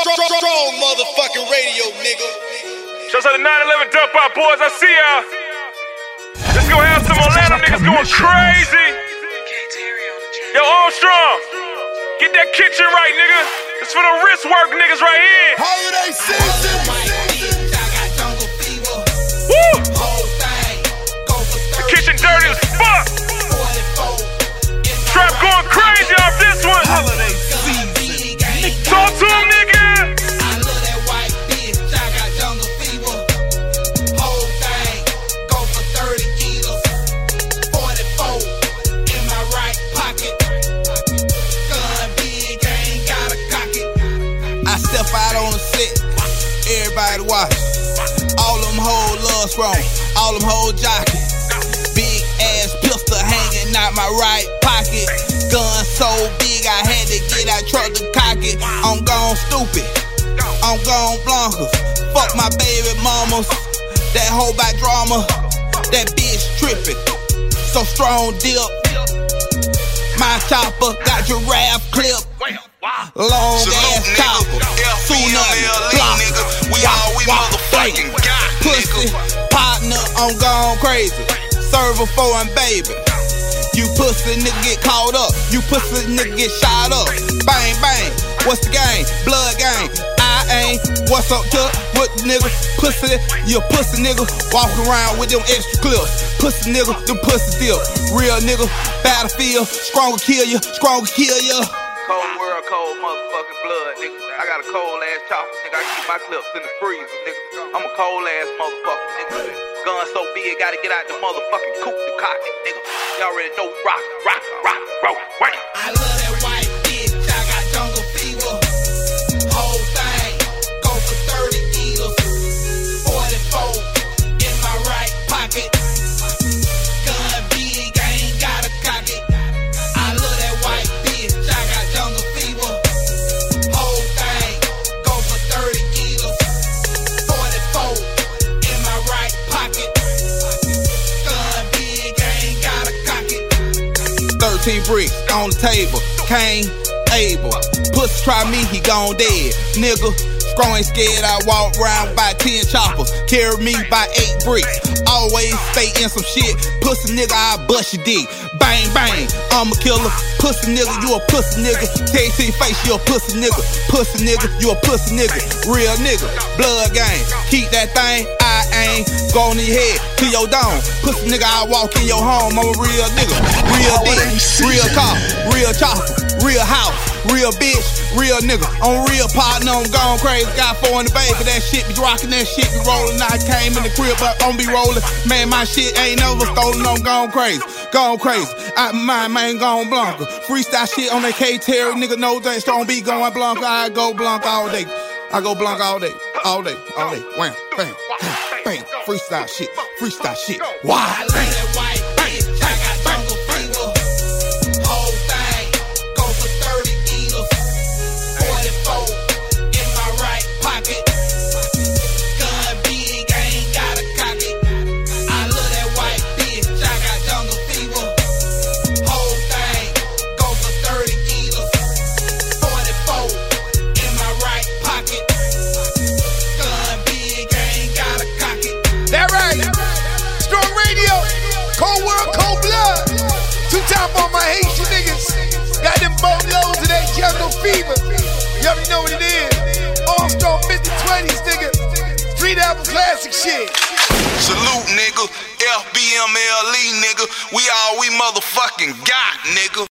Strong motherfucking radio, nigga. Shouts out to 911 Dump Out boys, I see y'all. Let's go have some Atlanta niggas going crazy. Yo, Armstrong, get that kitchen right, nigga. It's for the wrist work niggas right here. Holiday season. Woo! The kitchen dirty as fuck. Trap going crazy off this one. Holiday season. Talk to him, nigga. Out on the set, everybody watch. All them hoes love strong, all them hoes jockey. Big ass pistol hanging out my right pocket. Gun so big I had to get out truck to cock it. I'm gone stupid, I'm gone blonkers. Fuck my baby mamas, that hoe by drama. That bitch trippin', so strong dip. My chopper got giraffe clip. Long ass chopper, nigga. We motherfucking got pussy partner, I'm gone crazy. Server for and baby. You pussy nigga get caught up. You pussy nigga get shot up. Bang bang. What's the game? Blood game. I ain't. What's up to what nigga? Pussy, you a pussy nigga. Walking around with them extra clips. Pussy nigga, them pussy deal. Real nigga, battlefield. Strong will kill you. Strong will kill you. Cold world, cold motherfucking blood, nigga. I got a cold ass chopper, nigga. I keep my clips in the freezer, nigga. I'm a cold ass motherfucker, nigga. Gun so big, gotta get out the motherfucking coop to cock it, nigga. Y'all already know rock, wait. I love that white bitch, I got jungle fever. Whole thing, go for 30 kilos. 44 in my right pocket. Gun big, I ain't gotta cock it. I love that white bitch, I got jungle fever. Whole thing, go for 30 kilos. 44 in my right pocket. Gun big, I ain't gotta cock it. 13 bricks on the table, Cain, Abel. Pussy try me, he gone dead. Nigga, strong ain't scared, I walk around by 10 choppers. Carry me by 8 bricks. Always stay in some shit. Pussy nigga, I bust your dick. Bang, bang, I'm a killer. Pussy nigga, you a pussy nigga. Tell you to your face, you a pussy nigga. Pussy nigga, you a pussy nigga. Real nigga, blood gang. Keep that thing, I ain't going in your head to your dome. Pussy nigga, I walk in your home. I'm a real nigga. Real dick, real car, real chopper, real house, real bitch, real nigga. I'm real partner, I'm gone crazy. Got 4 in the baby, that shit be rocking, that shit be rolling. I came in the crib, but I'm be rolling. Man, my shit ain't never stolen, I'm gone crazy. Gone crazy. My man gone Blanca. Freestyle shit on that K-Terry, nigga, no things. Don't be going Blanca, I go Blanca all day. I go Blanca all day. All day, all day. Wham, bang, bang, bang. Freestyle shit, freestyle shit. Why? Cold world, cold blood. 2 times on my Haitian niggas. Got them boatloads of that jungle fever. You already know what it is. Armstrong 50-20s, nigga. Street album classic shit. Salute, nigga. FBMLE, nigga. We all we motherfucking got, nigga.